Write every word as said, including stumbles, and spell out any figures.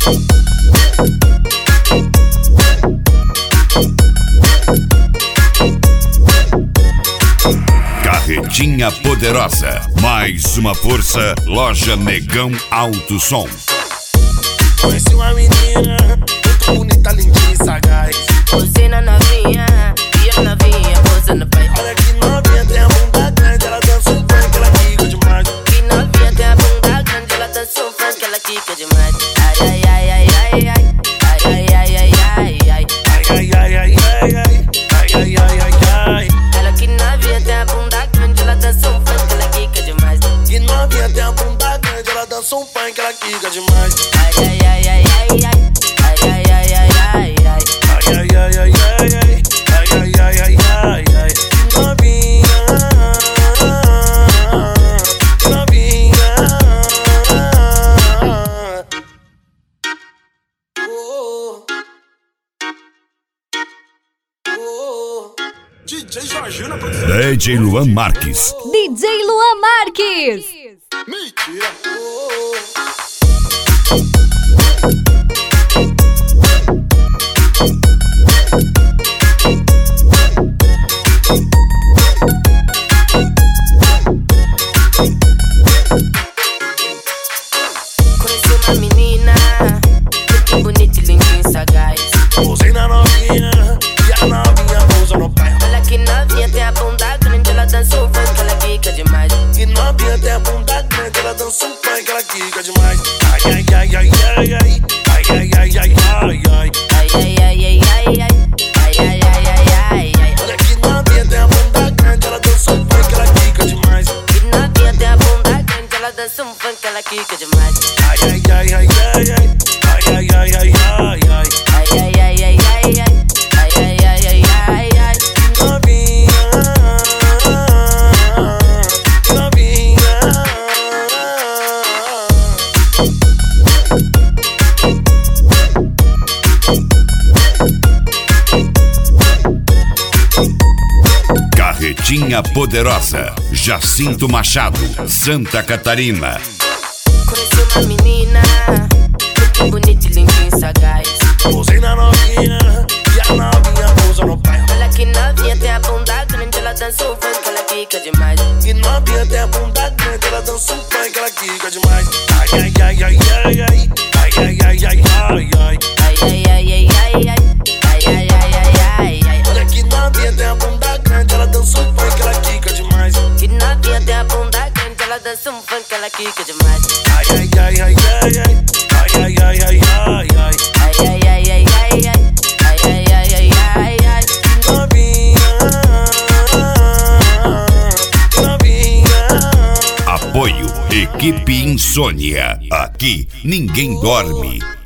Carretinha Poderosa, mais uma força, Loja Negão Alto Som. Conheci uma menina, muito bonita, lindinha e sagaz. Você na novinha, e a novinha posando pai. Olha que novinha, tem a bunda grande, ela dança um funk, ela quica demais. Que novinha tem a bunda grande, ela dança um funk, ela quica demais. Ai, ai, ai, ai, ai, ai. Ai, ai, ai, ai, ai, ai. Ai, ai, ai, ai, ai, ai. Ai, ai, ai, ai, ai. Ela que novinha tem a bunda grande, ela dança um funk, ela quica demais. Que novinha, tem a bunda grande, ela dança um funk, ela quica demais. Ai, ai, ai, ai, ai, ai. Ai, ai, ai, ai, ai, ai. Ai, ai, ai, ai, ai, ai. Ai, ai, ai, ai, ai, ai. Novinha, novinha. Oh, oh. D J Jorginho na produção. D J Luan Marques. D J Luan Marques. Mentira. Oh. Conheci uma menina, muito bonita e lindinha e sagaz. Pousei na novinha, e a novinha pousa no pé. Olha que novinha tem a bunda grande, ela dança um funk, ela quica demais. Que novinha tem a bunda grande, ela dança um funk, ela quica demais. Ai, ai, ai, ai, ai, ai. Ai, ai, ai, ai, ai, ai. Ai, ai, ai, ai, ai, ai. Ai, ai, ai, ai, ai, ai. Olha que novinha tem a bunda grande, ela dança um funk, ela quica demais. Que novinha tem a bunda grande, ela dança um funk, ela quica demais. Ai, ai, ai, ai, ai, ai. Ai, ai, ai, ai, ai, ai. Ai, ai, ai, ai, ai, ai. Ai, ai, ai, ai, ai, ai. Novinha, novinha. Carretinha Poderosa, Jacinto Machado, Santa Catarina. Conheci uma menina, muito bonita e lindinha e sagaz. Pousei na novinha, e a novinha pousa no pé. Olha que novinha tem a bunda grande, ela dança um funk, ela quica demais. Que novinha tem a bunda grande, ela dança um funk, ela quica demais. Ai, ai, ai, ai, ai, ai. Ai, ai, ai, ai, ai, ai. Ai, ai, ai, ai, ai, ai. Ai, ai, ai, ai, ai, ai. Olha que novinha tem a bunda grande, ela dança um funk, ela quica demais. Que novinha tem a bunda grande, ela dança um funk, ela quica demais. Ai, ai, ai, ai, ai, ai. Ai, ai, ai, ai, ai, ai. Ai, ai, ai, ai, ai, ai. Ai, ai, ai, ai, ai, ai. Novinha, novinha. Apoio Equipe Insônia. Aqui ninguém dorme.